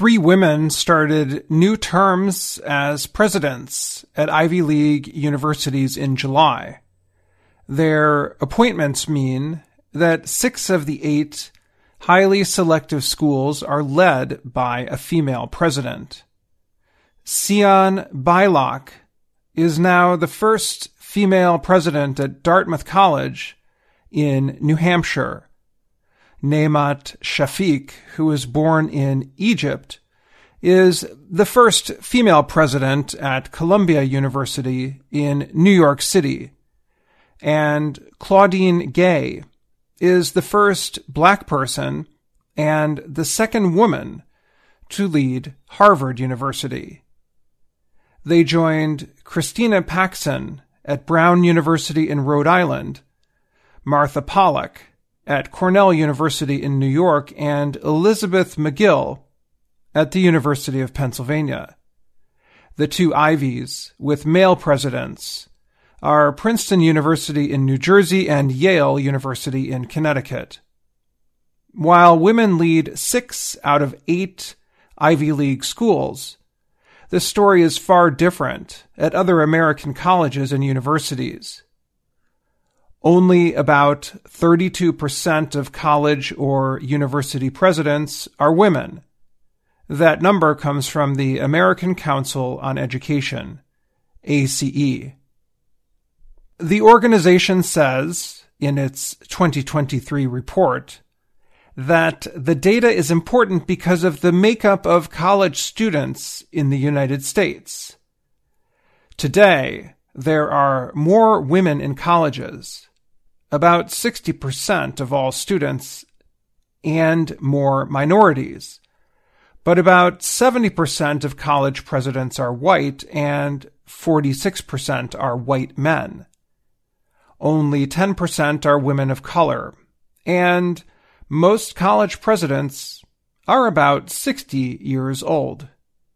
3 women started new terms as presidents at Ivy League universities in July. Their appointments mean that 6 of the 8 highly selective schools are led by a female president. Sian Beilock is now the first female president at Dartmouth College in New Hampshire. Neymat Shafiq, who was born in Egypt, is the first female president at Columbia University in New York City. And Claudine Gay is the first Black person and the second woman to lead Harvard University. They joined Christina Paxson at Brown University in Rhode Island, Martha Pollack at Cornell University in New York, and Elizabeth McGill at the University of Pennsylvania. The 2 Ivies with male presidents are Princeton University in New Jersey and Yale University in Connecticut. While women lead 6 out of 8 Ivy League schools, the story is far different at other American colleges and universities. Only about 32% of college or university presidents are women. That number comes from the American Council on Education, ACE. The organization says, in its 2023 report, that the data is important because of the makeup of college students in the United States. Today, there are more women in colleges, about 60% of all students, and more minorities. But about 70% of college presidents are white and 46% are white men. Only 10% are women of color, and most college presidents are about 60 years old.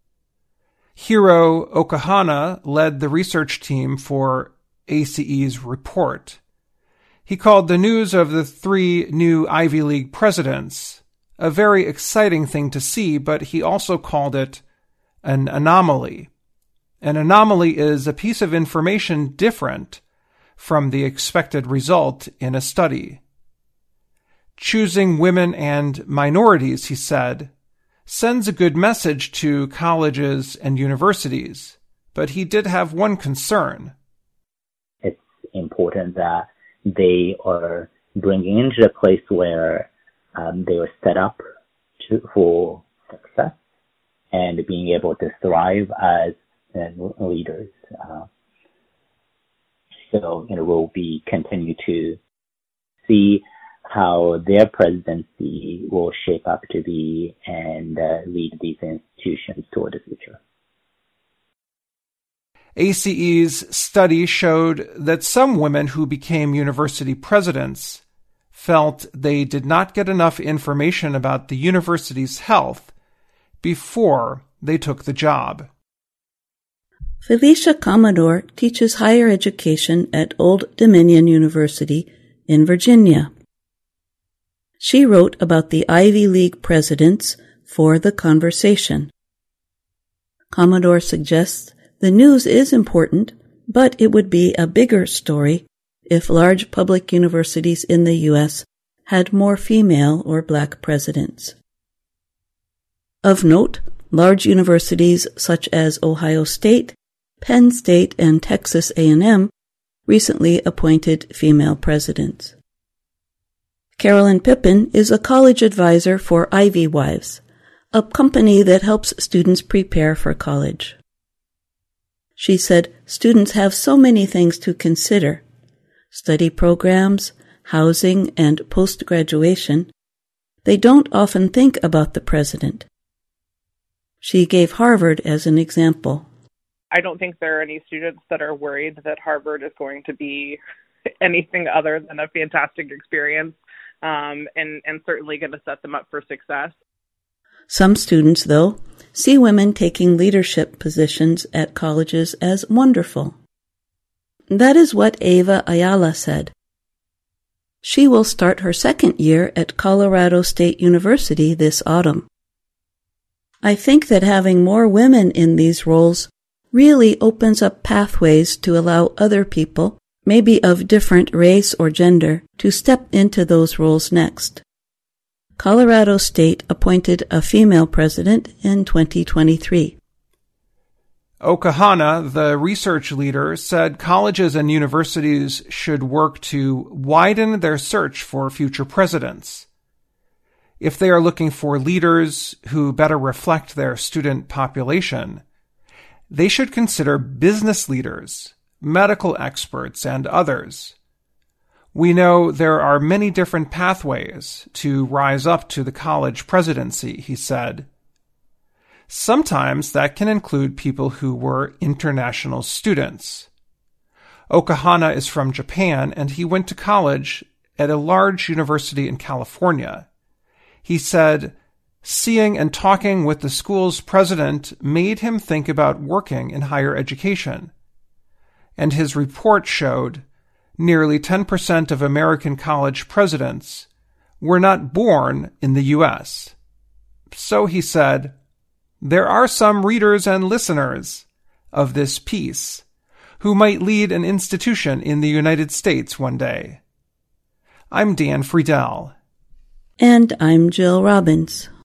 Hiro Okahana led the research team for ACE's report. He called the news of the 3 new Ivy League presidents a very exciting thing to see, but he also called it an anomaly. An anomaly is a piece of information different from the expected result in a study. Choosing women and minorities, he said, sends a good message to colleges and universities, but he did have one concern. It's important that they are bringing into a place where they were set up for success and being able to thrive as leaders. So, we'll continue to see how their presidency will shape up to be and lead these institutions toward the future. ACE's study showed that some women who became university presidents felt they did not get enough information about the university's health before they took the job. Felicia Commodore teaches higher education at Old Dominion University in Virginia. She wrote about the Ivy League presidents for The Conversation. Commodore suggests the news is important, but it would be a bigger story if large public universities in the U.S. had more female or Black presidents. Of note, large universities such as Ohio State, Penn State, and Texas A&M recently appointed female presidents. Carolyn Pippin is a college advisor for Ivy Wives, a company that helps students prepare for college. She said students have so many things to consider: study programs, housing, and post-graduation. They don't often think about the president. She gave Harvard as an example. I don't think there are any students that are worried that Harvard is going to be anything other than a fantastic experience, and certainly going to set them up for success. Some students, though, see women taking leadership positions at colleges as wonderful. That is what Ava Ayala said. She will start her second year at Colorado State University this autumn. I think that having more women in these roles really opens up pathways to allow other people, maybe of different race or gender, to step into those roles next. Colorado State appointed a female president in 2023. Okahana, the research leader, said colleges and universities should work to widen their search for future presidents. If they are looking for leaders who better reflect their student population, they should consider business leaders, medical experts, and others. We know there are many different pathways to rise up to the college presidency, he said. Sometimes that can include people who were international students. Okahana is from Japan, and he went to college at a large university in California. He said, seeing and talking with the school's president made him think about working in higher education. And his report showed nearly 10% of American college presidents were not born in the U.S. So he said, there are some readers and listeners of this piece who might lead an institution in the United States one day. I'm Dan Friedel. And I'm Jill Robbins.